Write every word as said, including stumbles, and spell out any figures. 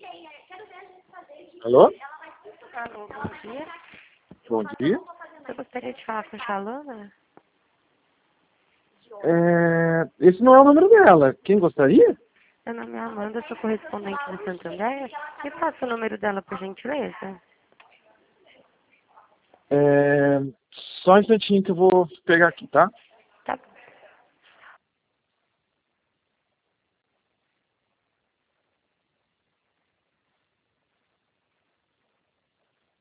Alô? Alô, bom dia. Bom dia. Eu gostaria de falar com a Xalana. É, esse não é o número dela. Quem gostaria? Meu nome é Amanda, sou correspondente do Santander. Me passa o número dela, por gentileza. É, só um instantinho que eu vou pegar aqui, tá?